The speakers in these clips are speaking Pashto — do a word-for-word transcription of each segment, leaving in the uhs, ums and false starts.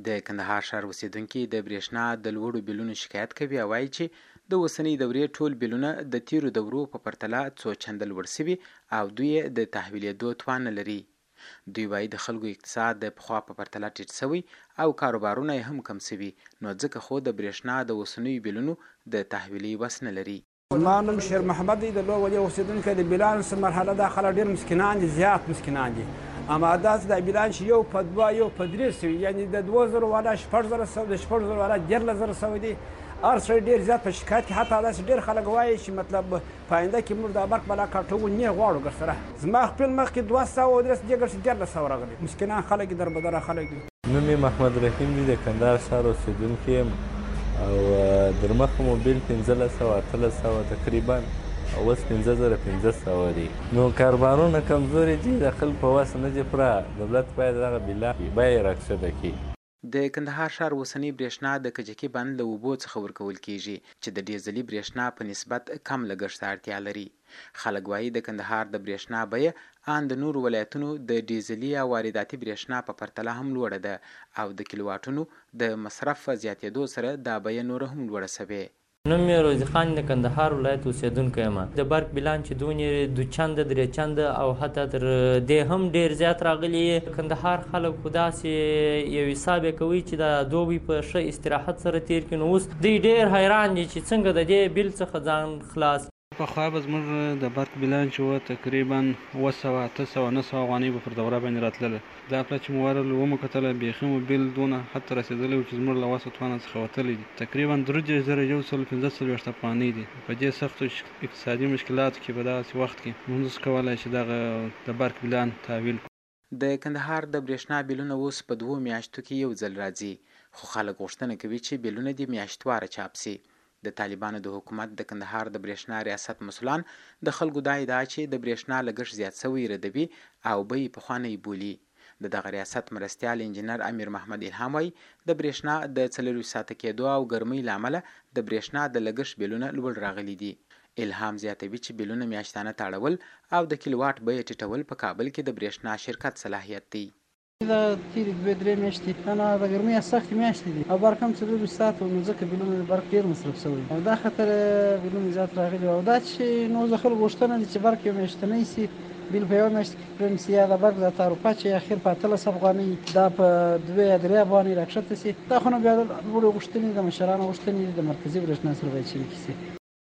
د کندهار ښار اوسیدونکي د برېښنا د لوړو بیلونو شکایت کوي او وایي چې د اوسنۍ دورې ټول بیلونه د تیرو دورو په پرتله څو چنده لوړ شوي او دوی یې د تحویلېدو توان نه لري. دوی وایي د خلکو اقتصاد د پخوا په پرتله ټیټ شوی او کاروبارونه یې هم کم شوي، نو ځکه خو د برېښنا د اوسنیو بیلونو د تحویلي وس نه لري. ما نوم شیر محمد دی، د لو ولي اوسیدونکی د بیلانو څه مرحله دا خلک ډېر مسکینان دي، زیات مسکینان دي. اما داسې د بیلان چې یو په دوه یو په درې سوي، یعنې د دوه زرو والا شپږ زره سوه، د شپږ زرو والا دیارلس زره سوه دي. هر سړی ډېر زیات په شکایت کې، حتی داسې ډېر خلک وایي چې مطلب په آینده کې موږ دا برق بلا کاټو نه غواړو ګرسره. زما خپل مخکې دوه سوه او درې دې ګرسې دیارلس سوه راغلي. مسکینان خلک دي، دربدره خلک دي. نوم یې محمد رحیم دی، د کندهار ښار اوسېدونکی یم او در مخه مو بیل پنځلس سوه اتلس سوه تقریبا او اوس پنځه زره پنځه سوه دي. نو کاروبارونه کمزوري دي، د خلکو په وس نه دي پوره. دولت باید دغه بیله بیه یې راکښته کړي. د کندهار ښار اوسنۍ برېښنا د کجکي بند له اوبو څخه ورکول کیږي چې د ډیزلي برېښنا په نسبت کم لګښت ته اړتیا لري. خلک وایي د کندهار د برېښنا بیه ان د نورو ولایتونو د ډیزلي او وارداتي برېښنا په پرتله هم لوړه ده او د کیلوواټونو د مصرف په زیاتېدو سره دا بیه نوره هم لوړه شوې. نوم مې روزي خان د کندهار ولایت اوسېدونکی یم. د برق بیلان چې دونې دوه چنده درې چنده او حتی تر دې هم ډېر زیات راغلي. کندهار خلک خو داسې یو حساب یې کوي چې دا دوی په ښه استراحت سره تېر کړي. نو اوس دوی ډېر حیران دي چې څنګه د دې بیل څخه ځان خلاص. پخوا به زموږ د برق بیلان چې وه تقریبا اوه سوه اته سوه نه سوه افغانۍ به پر دوره باندې راتلله. دا پله چې مو ورغلو ومو کتله، بیخي مو بیل دونه حد ته رسېدلی و چې زموږ له وسه توانه څخه وتلی دي. تقریبا درې دېرش زره یو سل پنځه څلوېښت افغانۍ دي. په دې سختو اقتصادي مشکلاتو کې په دغسې وخت کې موږ نشو کولی چې دغه د برق بیلان تحویل کړو. د کندهار د برېښنا بیلونه اوس په دوو میاشتو کې یو ځل راځي، خو خلک غوښتنه کوي چې بیلونه دې میاشتواره چاپ شي. د طالبانو د حکومت د کندهار د برېښنا ریاست مسؤلان د خلکو دا ادعا چې د برېښنا لګښت زیات شوی ردوي او بیې پخوانۍ بولي. د دغه ریاست مرستیال انجینر امیر محمد الهام وایي د برېښنا د څلرویشت ساعته کېدو او ګرمۍ له امله د برېښنا د لګښت بیلونه لوړ راغلي دي. الهام زیاتوي چې بیلونه میاشتانه تاړول او د کیلوواټ بیه ټیټول په کابل کې د برېښنا شرکت صلاحیت دی. دا تیرې دوه درې میاشتې نه د ګرمۍ سختې میاشتې دي او برق هم څلورویشت ساعته نو ځکه بیلونه د برق ډېر مصرف شوی او دا خاطر بیلونه زیات راغلي. او دا چې نو د خلکو غوښتنه ده چې برق یو میاشتنی سي، بیل په یوه میاشت کې کړم سي، یا د برق د تعرفه چې اخر په اتلس افغانۍ دا په دوه یا درې افغانۍ راکښته سي. دا خو نو بیا د لوړې غوښتنې د مشرانو غوښتنې دي، د مرکزي برېښنا سره باید شریکې سي.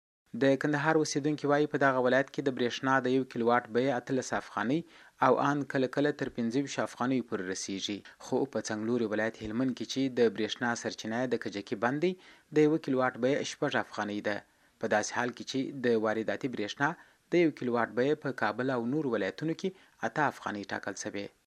د کندهار اوسیدونکي وایي په دغه ولایت کې د برېښنا د یو کیلوواټ بیه اتلس افغانۍ او ان کله کله تر پنځه ویشت افغانیو پورې رسیږي. خو په څنګلوري ولایت هلمند کې چې د برېښنا سرچینه د کجکي بند دی د یو کیلوواټ بیه شپږ افغانۍ ده. په داسې حال کې چې د وارداتي برېښنا د یو کیلوواټ بیه په کابل او نورو ولایتونو کې اته افغانۍ ټاکل شوې.